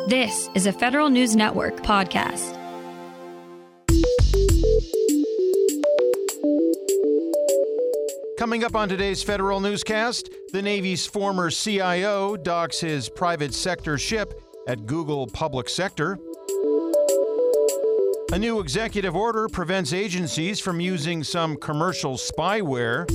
This is a Federal News Network podcast. Coming up on today's Federal Newscast, the Navy's former CIO docks his private sector ship at Google Public Sector. A new executive order prevents agencies from using some commercial spyware.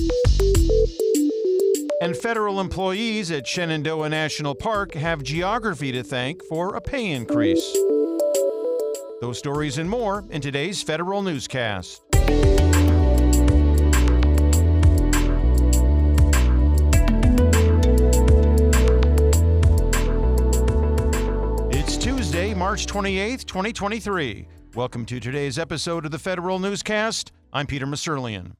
And federal employees at Shenandoah National Park have geography to thank for a pay increase. Those stories and more in today's Federal Newscast. It's Tuesday, March 28th, 2023. Welcome to today's episode of the Federal Newscast. I'm Peter Musurlian.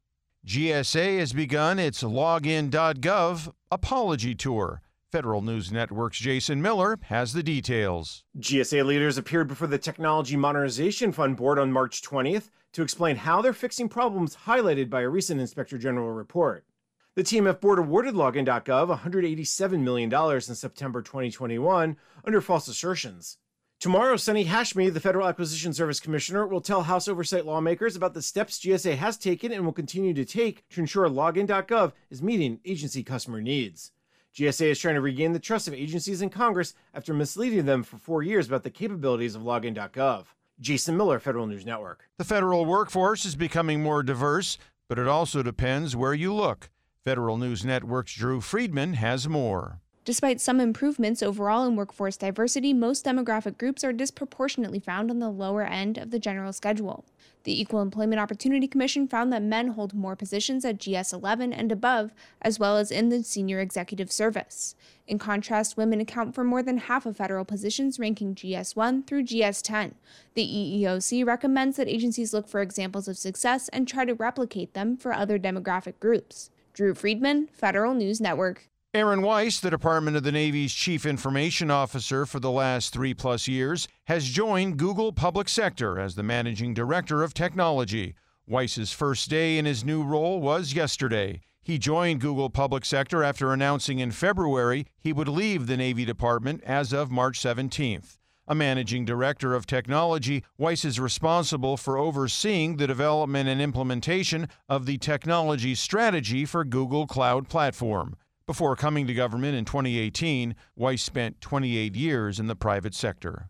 GSA has begun its Login.gov apology tour. Federal News Network's Jason Miller has the details. GSA leaders appeared before the Technology Modernization Fund Board on March 20th to explain how they're fixing problems highlighted by a recent Inspector General report. The TMF board awarded Login.gov $187 million in September 2021 under false assertions. Tomorrow, Sunny Hashmi, the Federal Acquisition Service Commissioner, will tell House Oversight lawmakers about the steps GSA has taken and will continue to take to ensure Login.gov is meeting agency customer needs. GSA is trying to regain the trust of agencies in Congress after misleading them for 4 years about the capabilities of Login.gov. Jason Miller, Federal News Network. The federal workforce is becoming more diverse, but it also depends where you look. Federal News Network's Drew Friedman has more. Despite some improvements overall in workforce diversity, most demographic groups are disproportionately found on the lower end of the general schedule. The Equal Employment Opportunity Commission found that men hold more positions at GS-11 and above, as well as in the senior executive service. In contrast, women account for more than half of federal positions ranking GS-1 through GS-10. The EEOC recommends that agencies look for examples of success and try to replicate them for other demographic groups. Drew Friedman, Federal News Network. Aaron Weiss, the Department of the Navy's Chief Information Officer for the last 3+ years, has joined Google Public Sector as the Managing Director of Technology. Weiss's first day in his new role was yesterday. He joined Google Public Sector after announcing in February he would leave the Navy Department as of March 17th. A Managing Director of Technology, Weiss is responsible for overseeing the development and implementation of the technology strategy for Google Cloud Platform. Before coming to government in 2018, Weiss spent 28 years in the private sector.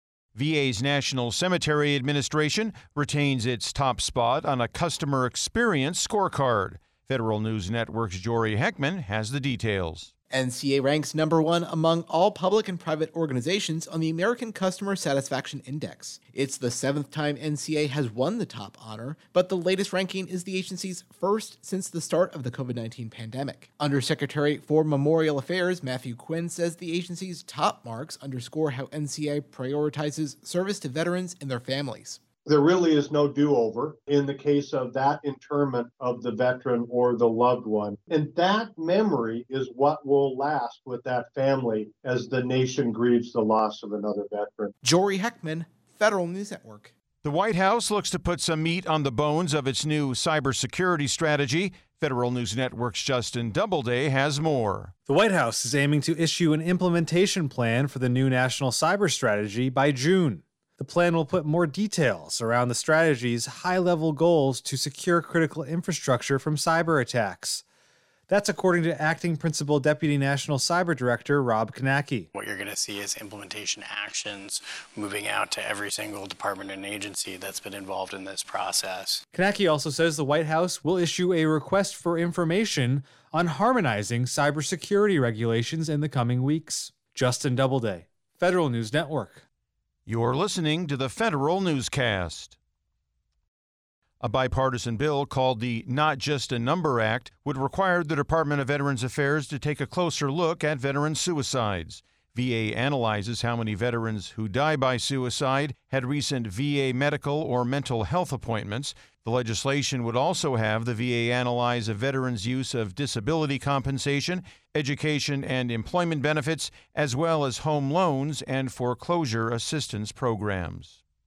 VA's National Cemetery Administration retains its top spot on a customer experience scorecard. Federal News Network's Jory Heckman has the details. NCA ranks number 1 among all public and private organizations on the American Customer Satisfaction Index. It's the 7th time NCA has won the top honor, but the latest ranking is the agency's first since the start of the COVID-19 pandemic. Undersecretary for Memorial Affairs Matthew Quinn says the agency's top marks underscore how NCA prioritizes service to veterans and their families. There really is no do-over in the case of that interment of the veteran or the loved one. And that memory is what will last with that family as the nation grieves the loss of another veteran. Jory Heckman, Federal News Network. The White House looks to put some meat on the bones of its new cybersecurity strategy. Federal News Network's Justin Doubleday has more. The White House is aiming to issue an implementation plan for the new national cyber strategy by June. The plan will put more details around the strategy's high-level goals to secure critical infrastructure from cyber attacks. That's according to Acting Principal Deputy National Cyber Director Rob Konacki. What you're going to see is implementation actions moving out to every single department and agency that's been involved in this process. Konacki also says the White House will issue a request for information on harmonizing cybersecurity regulations in the coming weeks. Justin Doubleday, Federal News Network. You're listening to the Federal Newscast. A bipartisan bill called the Not Just a Number Act would require the Department of Veterans Affairs to take a closer look at veteran suicides. VA analyzes how many veterans who die by suicide had recent VA medical or mental health appointments. The legislation would also have the VA analyze a veteran's use of disability compensation, education and employment benefits, as well as home loans and foreclosure assistance programs.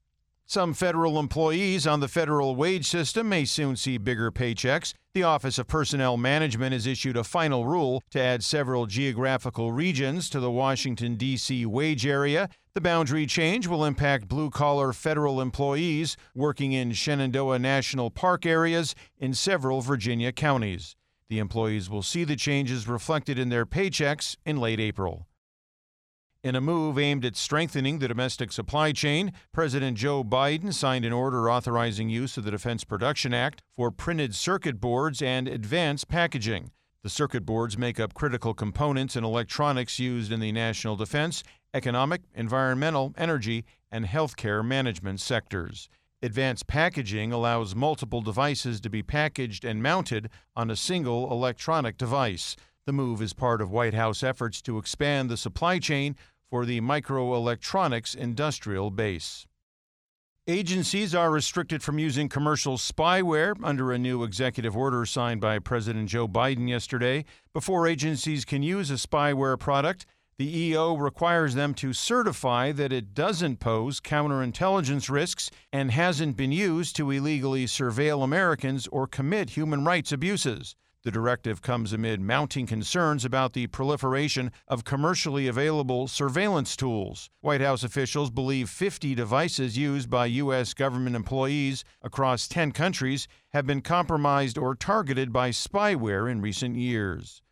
Some federal employees on the federal wage system may soon see bigger paychecks. The Office of Personnel Management has issued a final rule to add several geographical regions to the Washington, D.C. wage area. The boundary change will impact blue-collar federal employees working in Shenandoah National Park areas in several Virginia counties. The employees will see the changes reflected in their paychecks in late April. In a move aimed at strengthening the domestic supply chain, President Joe Biden signed an order authorizing use of the Defense Production Act for printed circuit boards and advanced packaging. The circuit boards make up critical components in electronics used in the national defense, economic, environmental, energy, and healthcare management sectors. Advanced packaging allows multiple devices to be packaged and mounted on a single electronic device. The move is part of White House efforts to expand the supply chain for the microelectronics industrial base. Agencies are restricted from using commercial spyware under a new executive order signed by President Joe Biden yesterday. Before agencies can use a spyware product, the EO requires them to certify that it doesn't pose counterintelligence risks and hasn't been used to illegally surveil Americans or commit human rights abuses. The directive comes amid mounting concerns about the proliferation of commercially available surveillance tools. White House officials believe 50 devices used by U.S. government employees across 10 countries have been compromised or targeted by spyware in recent years.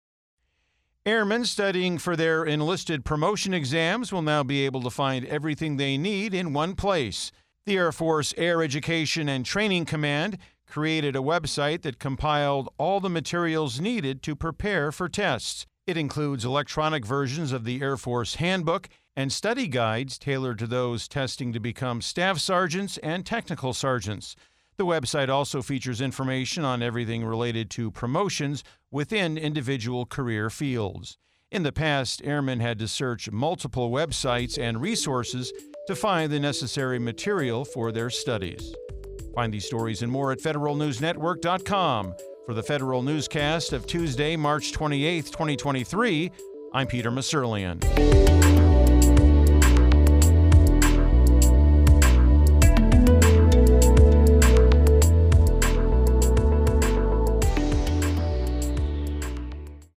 Airmen studying for their enlisted promotion exams will now be able to find everything they need in one place. The Air Force Air Education and Training Command created a website that compiled all the materials needed to prepare for tests. It includes electronic versions of the Air Force Handbook and study guides tailored to those testing to become staff sergeants and technical sergeants. The website also features information on everything related to promotions within individual career fields. In the past, airmen had to search multiple websites and resources to find the necessary material for their studies. Find these stories and more at federalnewsnetwork.com. For the Federal Newscast of Tuesday, March 28, 2023, I'm Peter Musurlian.